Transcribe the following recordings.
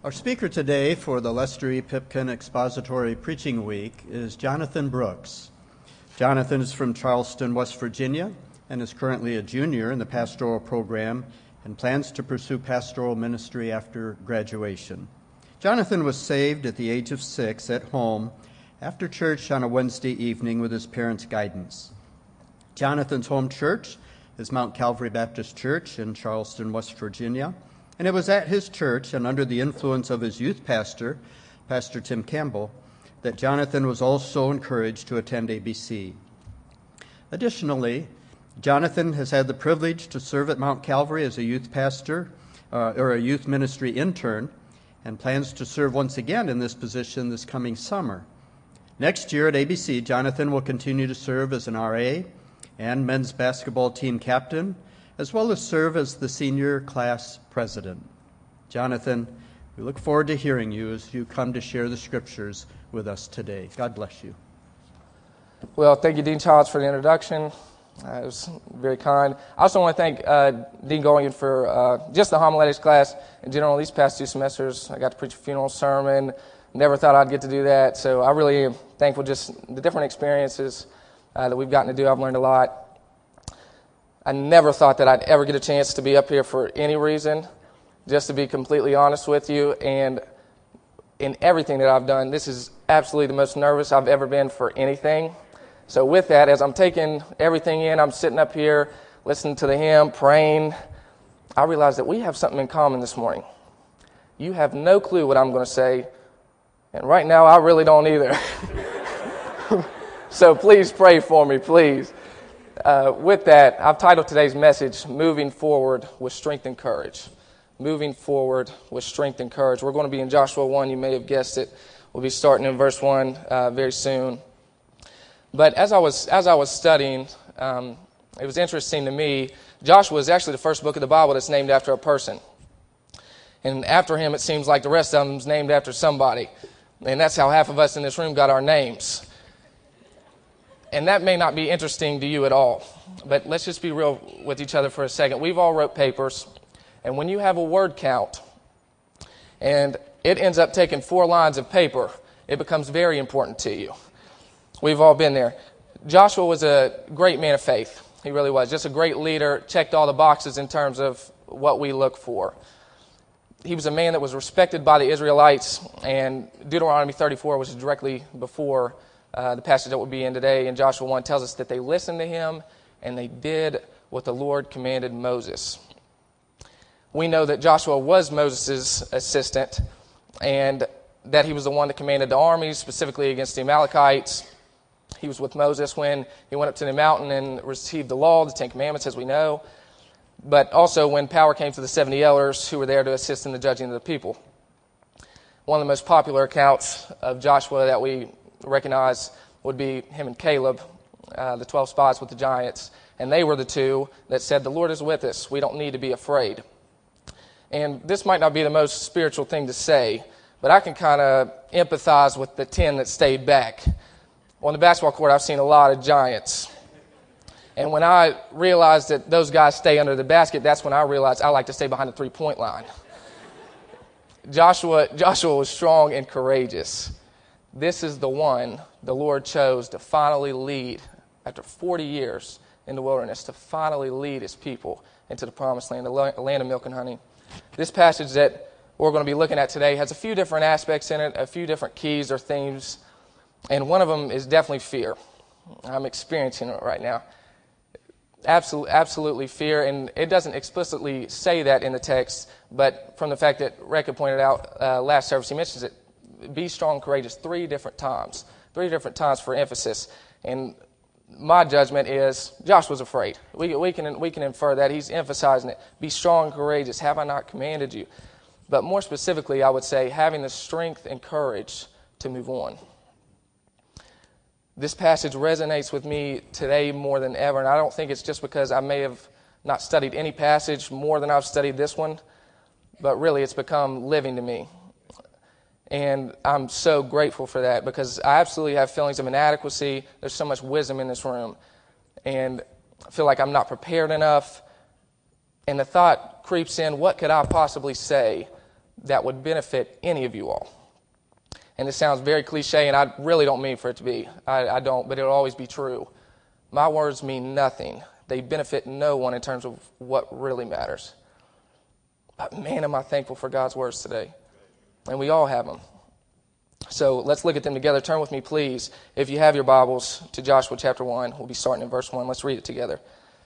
Our speaker today for the Lester E. Pipkin Expository Preaching Week is Jonathan Brooks. Jonathan is from Charleston, West Virginia, and is currently a junior in the pastoral program and plans to pursue pastoral ministry after graduation. Jonathan was saved at the age of 6 at home after church on a Wednesday evening with his parents' guidance. Jonathan's home church is Mount Calvary Baptist Church in Charleston, West Virginia, and it was at his church and under the influence of his youth pastor, Pastor Tim Campbell, that Jonathan was also encouraged to attend ABC. Additionally, Jonathan has had the privilege to serve at Mount Calvary as a youth pastor or a youth ministry intern, and plans to serve once again in this position this coming summer. Next year at ABC, Jonathan will continue to serve as an RA and men's basketball team captain, as well as serve as the senior class president. Jonathan, we look forward to hearing you as you come to share the scriptures with us today. God bless you. Well, thank you, Dean Childs, for the introduction. It was very kind. I also want to thank Dean Goyen for just the homiletics class. In general, these past 2 semesters, I got to preach a funeral sermon. Never thought I'd get to do that, so I really am thankful just the different experiences that we've gotten to do. I've learned a lot. I never thought that I'd ever get a chance to be up here for any reason, just to be completely honest with you. And in everything that I've done, this is absolutely the most nervous I've ever been for anything. So with that, as I'm taking everything in, I'm sitting up here, listening to the hymn, praying, I realize that we have something in common this morning. You have no clue what I'm going to say, and right now I really don't either. So please pray for me, please. With that, I've titled today's message, Moving Forward with Strength and Courage. Moving Forward with Strength and Courage. We're going to be in Joshua 1. You may have guessed it. We'll be starting in verse 1 very soon. But as I was studying, it was interesting to me. Joshua is actually the first book of the Bible that's named after a person. And after him, it seems like the rest of them is named after somebody. And that's how half of us in this room got our names. And that may not be interesting to you at all, but let's just be real with each other for a second. We've all wrote papers, and when you have a word count, and it ends up taking 4 lines of paper, it becomes very important to you. We've all been there. Joshua was a great man of faith. He really was. Just a great leader, checked all the boxes in terms of what we look for. He was a man that was respected by the Israelites, and Deuteronomy 34, which is directly before the passage that we'll be in today in Joshua 1, tells us that they listened to him and they did what the Lord commanded Moses. We know that Joshua was Moses' assistant and that he was the one that commanded the armies, specifically against the Amalekites. He was with Moses when he went up to the mountain and received the law, the 10 Commandments, as we know, but also when power came to the 70 elders who were there to assist in the judging of the people. One of the most popular accounts of Joshua that we recognize would be him and Caleb, the 12 spies with the giants. And they were the 2 that said, the Lord is with us. We don't need to be afraid. And this might not be the most spiritual thing to say, but I can kind of empathize with the 10 that stayed back. On the basketball court, I've seen a lot of giants. And when I realized that those guys stay under the basket, that's when I realized I like to stay behind the 3-point line. Joshua was strong and courageous. This is the one the Lord chose to finally lead, after 40 years in the wilderness, to finally lead his people into the promised land, the land of milk and honey. This passage that we're going to be looking at today has a few different aspects in it, a few different keys or themes, and one of them is definitely fear. I'm experiencing it right now. Absolutely fear, and it doesn't explicitly say that in the text, but from the fact that Rekha pointed out last service, he mentions it. Be strong, courageous, 3 different times for emphasis. And my judgment is Joshua's afraid. We can infer that he's emphasizing it. Be strong, courageous. Have I not commanded you? But more specifically, I would say having the strength and courage to move on. This passage resonates with me today more than ever, and I don't think it's just because I may have not studied any passage more than I've studied this one, but really it's become living to me. And I'm so grateful for that because I absolutely have feelings of inadequacy. There's so much wisdom in this room. And I feel like I'm not prepared enough. And the thought creeps in, what could I possibly say that would benefit any of you all. And this sounds very cliche, and I really don't mean for it to be. I don't, but it'll always be true. My words mean nothing. They benefit no one in terms of what really matters. But man, am I thankful for God's words today. And we all have them. So let's look at them together. Turn with me, please, if you have your Bibles, to Joshua chapter 1. We'll be starting in verse 1. Let's read it together.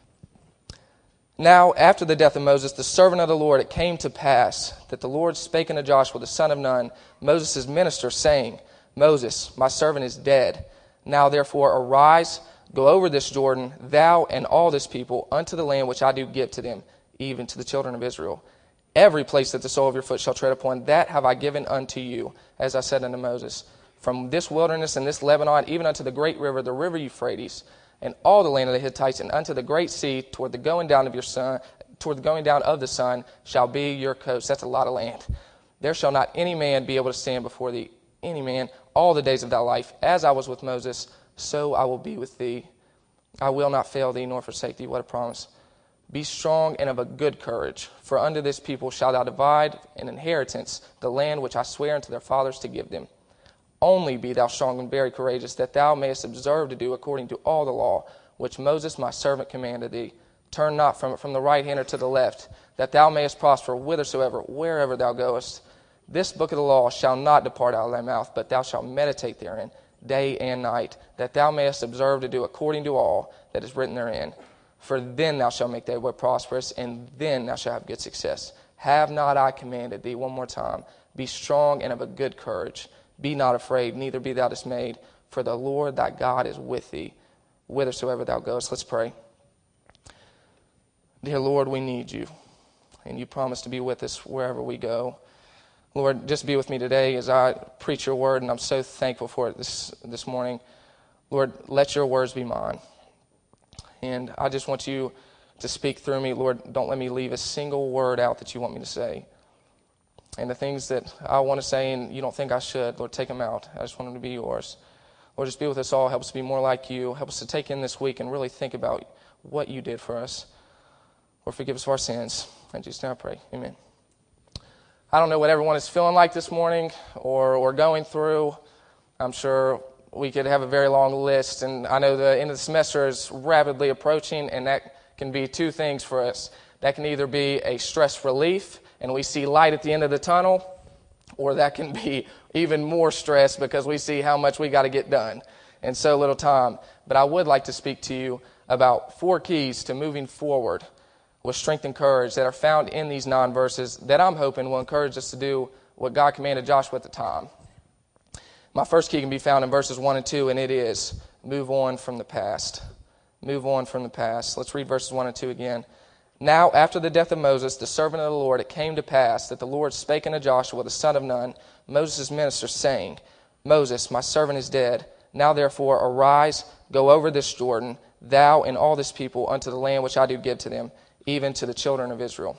Now, after the death of Moses, the servant of the Lord, it came to pass that the Lord spake unto Joshua, the son of Nun, Moses' minister, saying, Moses, my servant is dead. Now, therefore, arise, go over this Jordan, thou and all this people, unto the land which I do give to them, even to the children of Israel. Every place that the sole of your foot shall tread upon, that have I given unto you, as I said unto Moses. From this wilderness and this Lebanon, even unto the great river, the river Euphrates, and all the land of the Hittites, and unto the great sea, toward the going down of the sun, shall be your coast. That's a lot of land. There shall not any man be able to stand before thee, any man, all the days of thy life. As I was with Moses, so I will be with thee. I will not fail thee, nor forsake thee. What a promise. Be strong and of a good courage, for unto this people shalt thou divide an inheritance, the land which I swear unto their fathers to give them. Only be thou strong and very courageous, that thou mayest observe to do according to all the law, which Moses my servant commanded thee. Turn not from it from the right hand or to the left, that thou mayest prosper whithersoever, wherever thou goest. This book of the law shall not depart out of thy mouth, but thou shalt meditate therein day and night, that thou mayest observe to do according to all that is written therein. For then thou shalt make thy way prosperous, and then thou shalt have good success. Have not I commanded thee? One more time. Be strong and of a good courage. Be not afraid, neither be thou dismayed, for the Lord thy God is with thee, whithersoever thou goest. Let's pray. Dear Lord, we need you, and you promise to be with us wherever we go. Lord, just be with me today as I preach your word, and I'm so thankful for it this morning. Lord, let your words be mine. And I just want you to speak through me. Lord, don't let me leave a single word out that you want me to say. And the things that I want to say and you don't think I should, Lord, take them out. I just want them to be yours. Lord, just be with us all. Help us to be more like you. Help us to take in this week and really think about what you did for us. Lord, forgive us for our sins. In Jesus' name I pray. Amen. I don't know what everyone is feeling like this morning or going through. I'm sure we could have a very long list, and I know the end of the semester is rapidly approaching, and that can be two things for us. That can either be a stress relief, and we see light at the end of the tunnel, or that can be even more stress because we see how much we got to get done in so little time. But I would like to speak to you about 4 keys to moving forward with strength and courage that are found in these 9 verses that I'm hoping will encourage us to do what God commanded Joshua at the time. My first key can be found in verses 1 and 2, and it is move on from the past. Move on from the past. Let's read verses 1 and 2 again. Now, after the death of Moses, the servant of the Lord, it came to pass that the Lord spake unto Joshua, the son of Nun, Moses' minister, saying, Moses, my servant is dead. Now, therefore, arise, go over this Jordan, thou and all this people, unto the land which I do give to them, even to the children of Israel.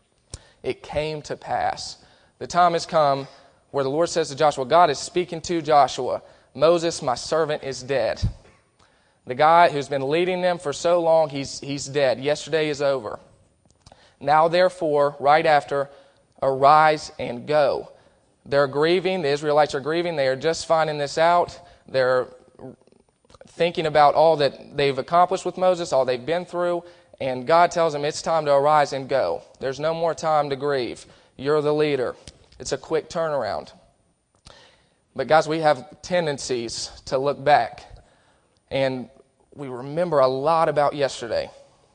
It came to pass. The time has come where the Lord says to Joshua, God is speaking to Joshua, Moses, my servant, is dead. The guy who's been leading them for so long, he's dead. Yesterday is over. Now, therefore, right after, arise and go. They're grieving. The Israelites are grieving. They are just finding this out. They're thinking about all that they've accomplished with Moses, all they've been through, and God tells them it's time to arise and go. There's no more time to grieve. You're the leader. It's a quick turnaround. But guys, we have tendencies to look back, and we remember a lot about yesterday.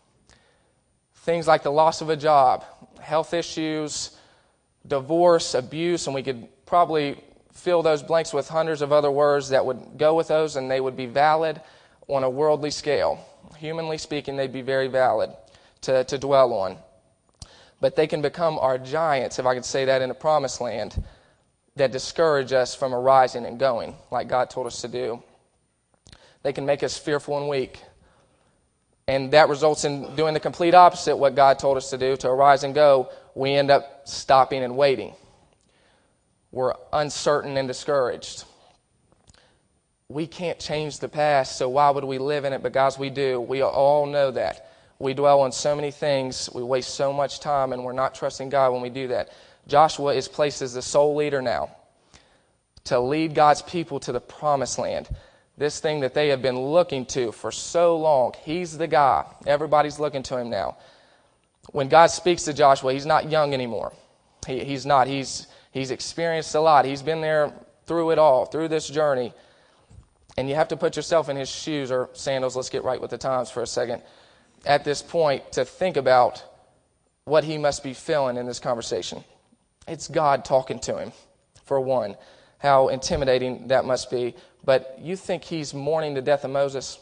Things like the loss of a job, health issues, divorce, abuse, and we could probably fill those blanks with hundreds of other words that would go with those, and they would be valid on a worldly scale. Humanly speaking, they'd be very valid to dwell on. But they can become our giants, if I could say that, in the promised land that discourage us from arising and going like God told us to do. They can make us fearful and weak. And that results in doing the complete opposite what God told us to do, to arise and go. We end up stopping and waiting. We're uncertain and discouraged. We can't change the past, so why would we live in it? But guys, we do. We all know that. We dwell on so many things. We waste so much time, and we're not trusting God when we do that. Joshua is placed as the sole leader now to lead God's people to the promised land. This thing that they have been looking to for so long. He's the guy. Everybody's looking to him now. When God speaks to Joshua, he's not young anymore. He's not. He's experienced a lot. He's been there through it all, through this journey. And you have to put yourself in his shoes or sandals. Let's get right with the times for a second. At this point, to think about what he must be feeling in this conversation. It's God talking to him, for one. How intimidating that must be. But you think he's mourning the death of Moses?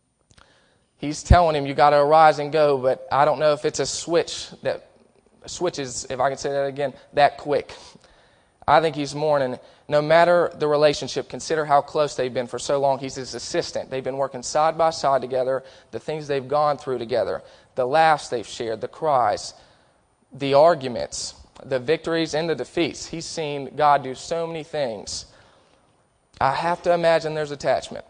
He's telling him, you got to arise and go, but I don't know if it's a switch that switches, if I can say that again, that quick. I think he's mourning. No matter the relationship, consider how close they've been for so long. He's his assistant. They've been working side by side together, the things they've gone through together, the laughs they've shared, the cries, the arguments, the victories and the defeats. He's seen God do so many things. I have to imagine there's attachment.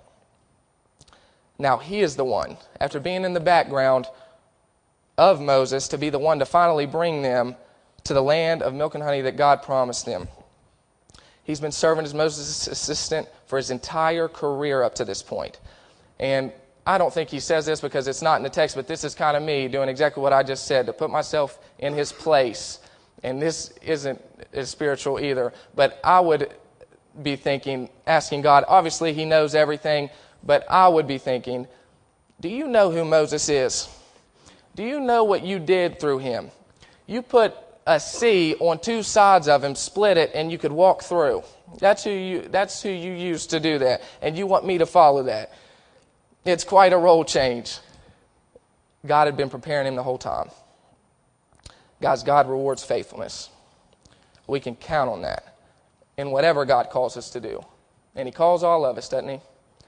Now he is the one, after being in the background of Moses, to be the one to finally bring them to the land of milk and honey that God promised them. He's been serving as Moses' assistant for his entire career up to this point. And I don't think he says this because it's not in the text, but this is kind of me doing exactly what I just said, to put myself in his place. And this isn't as spiritual either, but I would be thinking, asking God, obviously he knows everything, but I would be thinking, do you know who Moses is? Do you know what you did through him? You put a sea on two sides of him, split it, and you could walk through. That's who you used to do that, and you want me to follow that. It's quite a role change. God had been preparing him the whole time. Guys, God rewards faithfulness. We can count on that in whatever God calls us to do. And he calls all of us, doesn't he?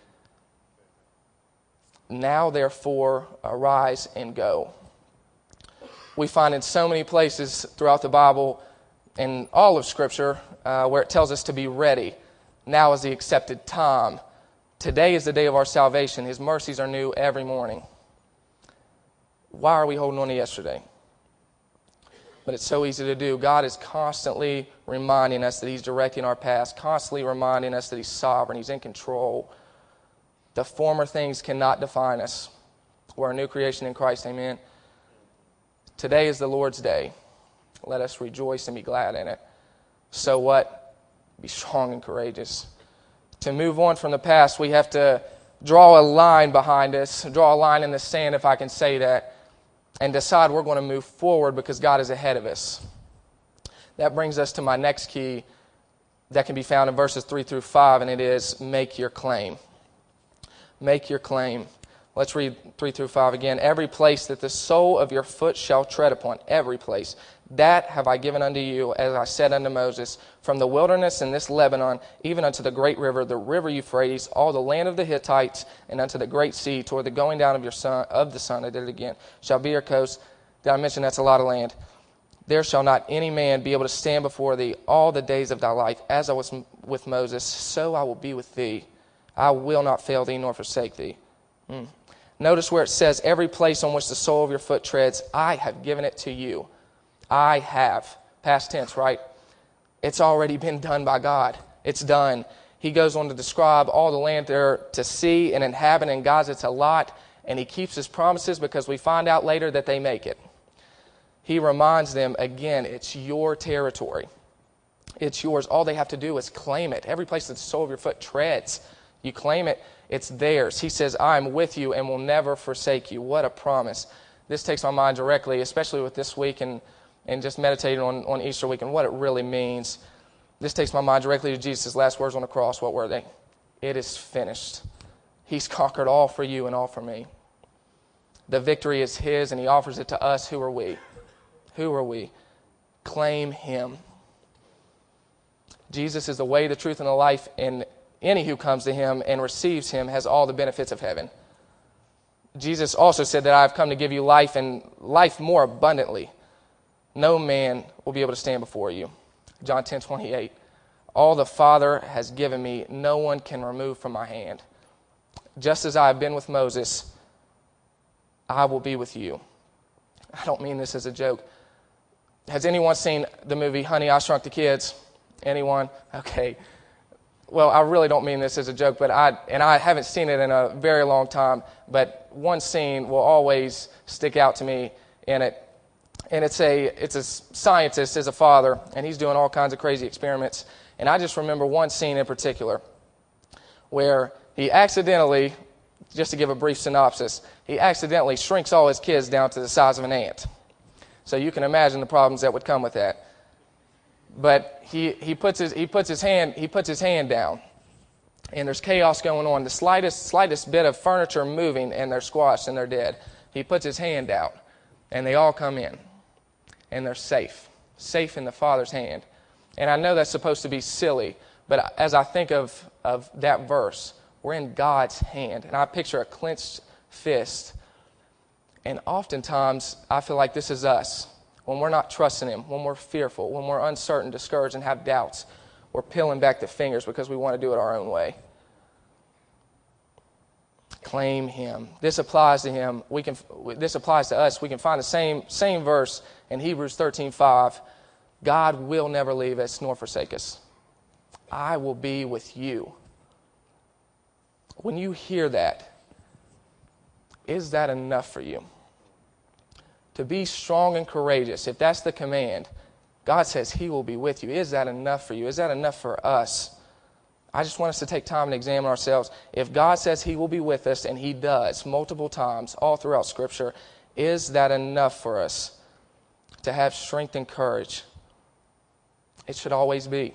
Now, therefore, arise and go. We find in so many places throughout the Bible, in all of Scripture, where it tells us to be ready. Now is the accepted time. Today is the day of our salvation. His mercies are new every morning. Why are we holding on to yesterday? But it's so easy to do. God is constantly reminding us that he's directing our paths, constantly reminding us that he's sovereign, he's in control. The former things cannot define us. We're a new creation in Christ, amen. Today is the Lord's day. Let us rejoice and be glad in it. So what? Be strong and courageous. To move on from the past, we have to draw a line behind us, draw a line in the sand, if I can say that, and decide we're going to move forward because God is ahead of us. That brings us to my next key that can be found in verses 3 through 5, and it is make your claim. Make your claim. Let's read 3 through 5 again. Every place that the sole of your foot shall tread upon, every place, that have I given unto you, as I said unto Moses, from the wilderness in this Lebanon, even unto the great river, the river Euphrates, all the land of the Hittites, and unto the great sea, toward the going down of the sun, I did it again, shall be your coast. Did I mention that's a lot of land? There shall not any man be able to stand before thee all the days of thy life. As I was with Moses, so I will be with thee. I will not fail thee nor forsake thee. Notice where it says, every place on which the sole of your foot treads, I have given it to you. I have. Past tense, right? It's already been done by God. It's done. He goes on to describe all the land there to see and inhabit, and God's it's a lot, and he keeps his promises because we find out later that they make it. He reminds them, again, it's your territory. It's yours. All they have to do is claim it. Every place that the sole of your foot treads, you claim it, it's theirs. He says, I am with you and will never forsake you. What a promise. This takes my mind directly, especially with this week and just meditating on Easter week and what it really means. This takes my mind directly to Jesus' last words on the cross. What were they? It is finished. He's conquered all for you and all for me. The victory is his, and he offers it to us. Who are we? Who are we? Claim him. Jesus is the way, the truth, and the life, and any who comes to him and receives him has all the benefits of heaven. Jesus also said that I have come to give you life, and life more abundantly. No man will be able to stand before you. John 10:28. All the Father has given me, no one can remove from my hand. Just as I have been with Moses, I will be with you. I don't mean this as a joke. Has anyone seen the movie Honey, I Shrunk the Kids? Anyone? Okay. Well, I really don't mean this as a joke, but I haven't seen it in a very long time, but one scene will always stick out to me in it. And it's a scientist, is a father, and he's doing all kinds of crazy experiments. And I just remember one scene in particular where he accidentally, just to give a brief synopsis, he accidentally shrinks all his kids down to the size of an ant. So you can imagine the problems that would come with that. But he puts his hand down, and there's chaos going on. The slightest bit of furniture moving, and they're squashed and they're dead. He puts his hand out, and they all come in, and they're safe in the Father's hand. And I know that's supposed to be silly, but as I think of that verse, we're in God's hand, and I picture a clenched fist. And oftentimes, I feel like this is us. When we're not trusting Him, when we're fearful, when we're uncertain, discouraged, and have doubts, we're peeling back the fingers because we want to do it our own way. Claim Him. This applies to Him. This applies to us. We can find the same verse in Hebrews 13:5. God will never leave us nor forsake us. I will be with you. When you hear that, is that enough for you? To be strong and courageous, if that's the command, God says He will be with you. Is that enough for you? Is that enough for us? I just want us to take time and examine ourselves. If God says He will be with us, and He does multiple times all throughout Scripture, is that enough for us to have strength and courage? It should always be.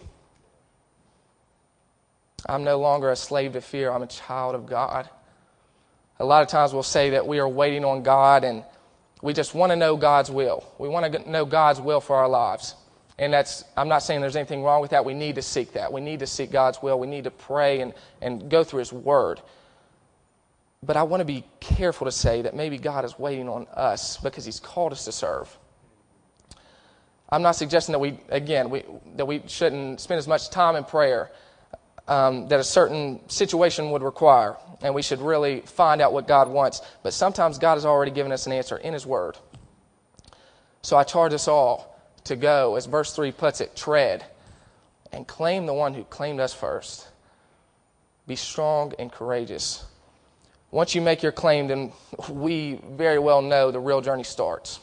I'm no longer a slave to fear. I'm a child of God. A lot of times we'll say that we are waiting on God, and we just want to know God's will. We want to know God's will for our lives. And I'm not saying there's anything wrong with that. We need to seek that. We need to seek God's will. We need to pray and go through His Word. But I want to be careful to say that maybe God is waiting on us because He's called us to serve. I'm not suggesting that we shouldn't spend as much time in prayer that a certain situation would require, and we should really find out what God wants. But sometimes God has already given us an answer in His Word. So I charge us all to go, as verse 3 puts it, tread, and claim the one who claimed us first. Be strong and courageous. Once you make your claim, then we very well know the real journey starts.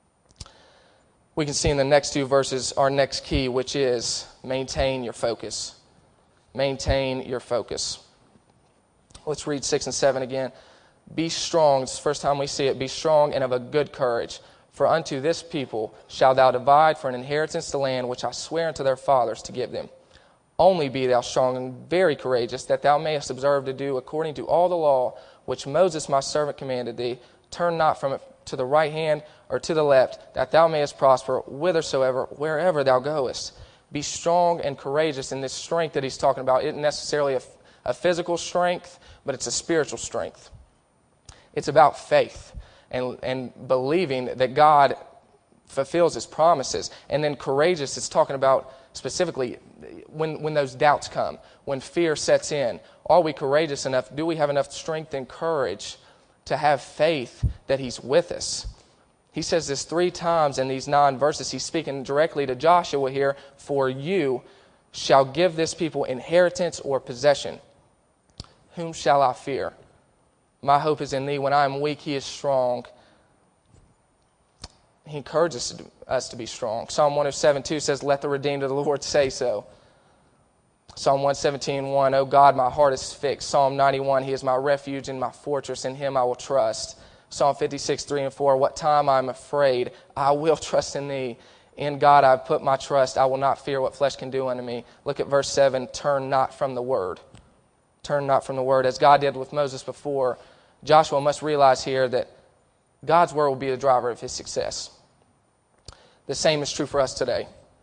We can see in the next two verses our next key, which is maintain your focus. Maintain your focus. Let's read 6 and 7 again. Be strong. It's the first time we see it. Be strong and of a good courage. For unto this people shalt thou divide for an inheritance the land which I swear unto their fathers to give them. Only be thou strong and very courageous, that thou mayest observe to do according to all the law which Moses my servant commanded thee. Turn not from it to the right hand or to the left, that thou mayest prosper wherever thou goest. Be strong and courageous. In this strength that he's talking about isn't necessarily a physical strength, but it's a spiritual strength. It's about faith and believing that God fulfills His promises. And then courageous, it's talking about specifically when those doubts come, when fear sets in. Are we courageous enough? Do we have enough strength and courage to have faith that He's with us? He says this 3 times in these 9 verses. He's speaking directly to Joshua here. For you shall give this people inheritance or possession. Whom shall I fear? My hope is in thee. When I am weak, He is strong. He encourages us to be strong. Psalm 107:2 says, let the redeemed of the Lord say so. Psalm 117:1, O God, my heart is fixed. Psalm 91, He is my refuge and my fortress. In Him I will trust. Psalm 56:3 and 4, what time I am afraid, I will trust in thee. In God I have put my trust. I will not fear what flesh can do unto me. Look at verse 7, turn not from the word. Turn not from the word. As God did with Moses before, Joshua must realize here that God's word will be the driver of his success. The same is true for us today.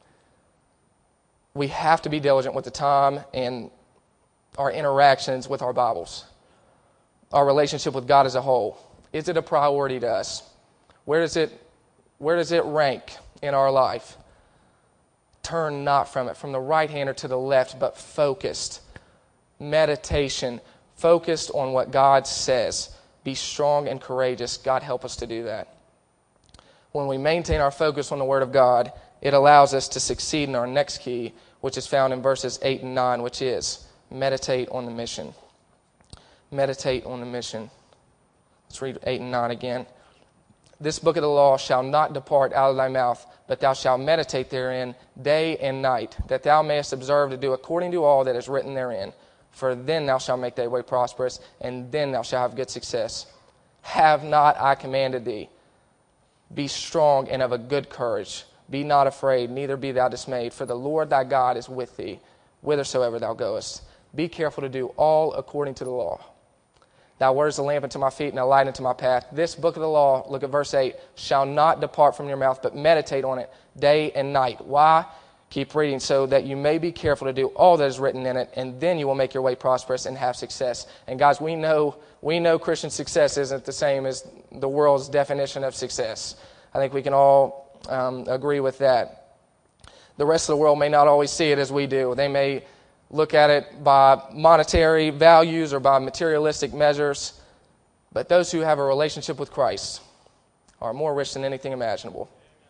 We have to be diligent with the time and our interactions with our Bibles. Our relationship with God as a whole. Is it a priority to us? Where does it rank in our life? Turn not from it, from the right hand or to the left, but focused. Meditation, focused on what God says. Be strong and courageous. God help us to do that. when we maintain our focus on the Word of God, it allows us to succeed in our next key, which is found in verses 8 and 9, which is meditate on the mission. Meditate on the mission. Let's read 8 and 9 again. This book of the law shall not depart out of thy mouth, but thou shalt meditate therein day and night, that thou mayest observe to do according to all that is written therein. For then thou shalt make thy way prosperous, and then thou shalt have good success. Have not I commanded thee? Be strong and of a good courage. Be not afraid, neither be thou dismayed, for the Lord thy God is with thee, whithersoever thou goest. Be careful to do all according to the law. Thy word is a lamp unto my feet and a light unto my path. This book of the law, look at verse 8, shall not depart from your mouth, but meditate on it day and night. Why? Keep reading, so that you may be careful to do all that is written in it, and then you will make your way prosperous and have success. And guys, we know Christian success isn't the same as the world's definition of success. I think we can all agree with that. The rest of the world may not always see it as we do. They may look at it by monetary values or by materialistic measures. But those who have a relationship with Christ are more rich than anything imaginable.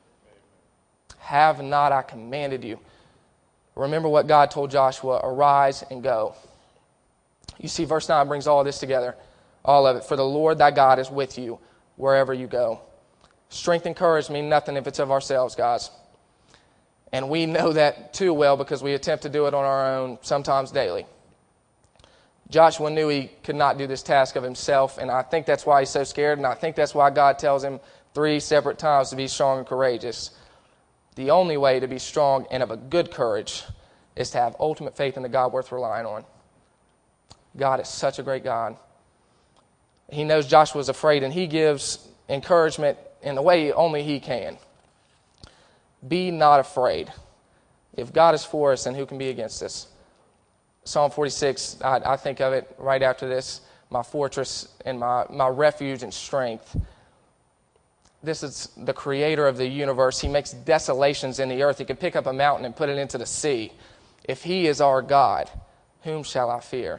Have not I commanded you? Remember what God told Joshua, arise and go. You see, verse 9 brings all this together, all of it. For the Lord thy God is with you wherever you go. Strength and courage mean nothing if it's of ourselves, guys. And we know that too well because we attempt to do it on our own, sometimes daily. Joshua knew he could not do this task of himself, and I think that's why he's so scared, and I think that's why God tells him 3 separate times to be strong and courageous. The only way to be strong and of a good courage is to have ultimate faith in the God worth relying on. God is such a great God. He knows Joshua's afraid, and he gives encouragement in the way only he can. Be not afraid. If God is for us, then who can be against us? Psalm 46, I think of it right after this, my fortress and my refuge and strength. This is the creator of the universe. He makes desolations in the earth. He can pick up a mountain and put it into the sea. If he is our God, whom shall I fear?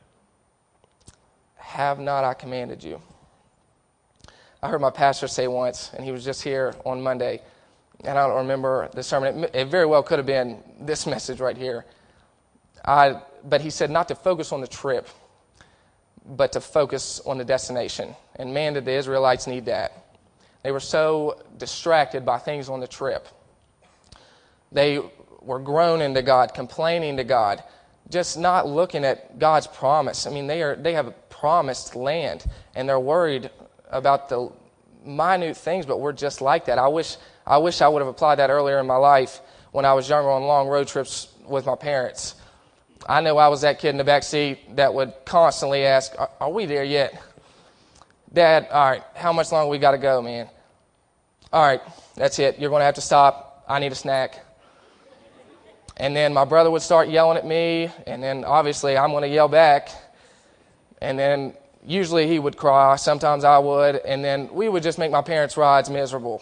Have not I commanded you? I heard my pastor say once, and he was just here on Monday, and I don't remember the sermon. It very well could have been this message right here. But he said not to focus on the trip, but to focus on the destination. And man, did the Israelites need that. They were so distracted by things on the trip. They were groaning to God, complaining to God, just not looking at God's promise. I mean, they have a promised land, and they're worried about the minute things, but we're just like that. I wish I would have applied that earlier in my life when I was younger on long road trips with my parents. I know I was that kid in the back seat that would constantly ask, are we there yet? Dad, all right, how much longer we got to go, man? All right, that's it. You're going to have to stop. I need a snack. And then my brother would start yelling at me, and then obviously I'm going to yell back. And then usually he would cry. Sometimes I would. And then we would just make my parents' rides miserable.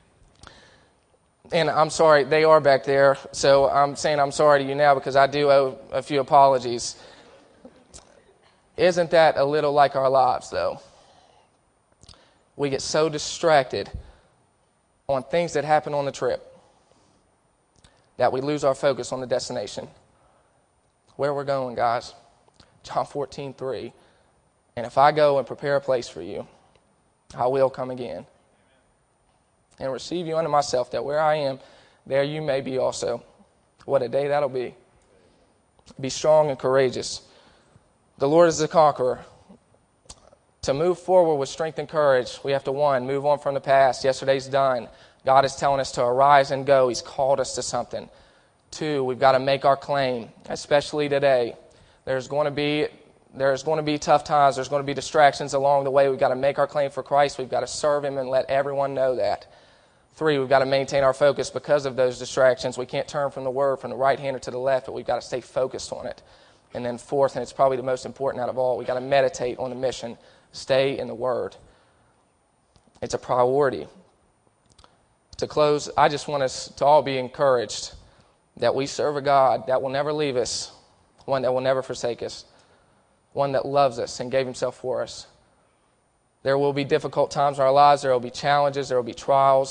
And I'm sorry, they are back there, so I'm saying I'm sorry to you now because I do owe a few apologies. Isn't that a little like our lives, though? We get so distracted on things that happen on the trip that we lose our focus on the destination. Where we're going, guys. John 14:3. And if I go and prepare a place for you, I will come again and receive you unto myself, that where I am, there you may be also. What a day that'll be. Be strong and courageous. The Lord is the conqueror. To move forward with strength and courage, we have to, 1, move on from the past. Yesterday's done. God is telling us to arise and go. He's called us to something. 2, we've got to make our claim, especially today. There's going to be tough times. There's going to be distractions along the way. We've got to make our claim for Christ. We've got to serve Him and let everyone know that. 3, we've got to maintain our focus because of those distractions. We can't turn from the Word from the right hand or to the left, but we've got to stay focused on it. And then 4th, and it's probably the most important out of all, we've got to meditate on the mission. Stay in the Word. It's a priority. To close, I just want us to all be encouraged that we serve a God that will never leave us, one that will never forsake us, one that loves us and gave Himself for us. There will be difficult times in our lives. There will be challenges. There will be trials.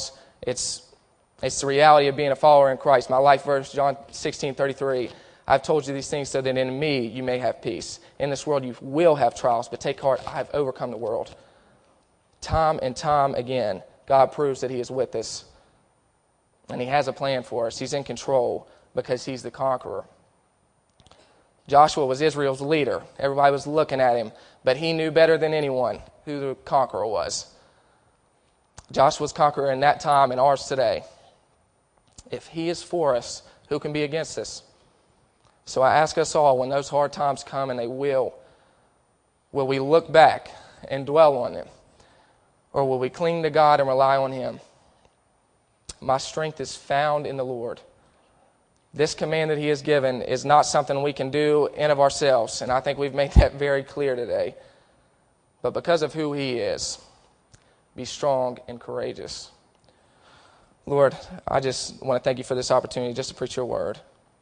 It's the reality of being a follower in Christ. My life verse, John 16:33. I've told you these things so that in me you may have peace. In this world you will have trials, but take heart, I have overcome the world. Time and time again, God proves that he is with us. And he has a plan for us. He's in control because he's the conqueror. Joshua was Israel's leader. Everybody was looking at him, but he knew better than anyone who the conqueror was. Joshua's conqueror in that time and ours today. If he is for us, who can be against us? So I ask us all, when those hard times come, and they will we look back and dwell on them? Or will we cling to God and rely on him? My strength is found in the Lord. This command that he has given is not something we can do in of ourselves, and I think we've made that very clear today. But because of who he is, be strong and courageous. Lord, I just want to thank you for this opportunity just to preach your word.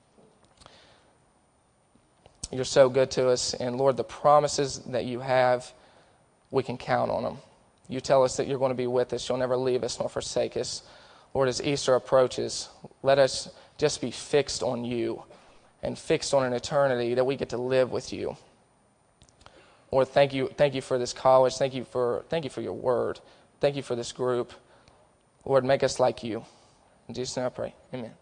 You're so good to us, and Lord, the promises that you have, we can count on them. You tell us that you're going to be with us. You'll never leave us nor forsake us. Lord, as Easter approaches, let us just be fixed on you and fixed on an eternity that we get to live with you. Lord, thank you for this college. Thank you for your word. Thank you for this group. Lord, make us like you. In Jesus' name I pray. Amen.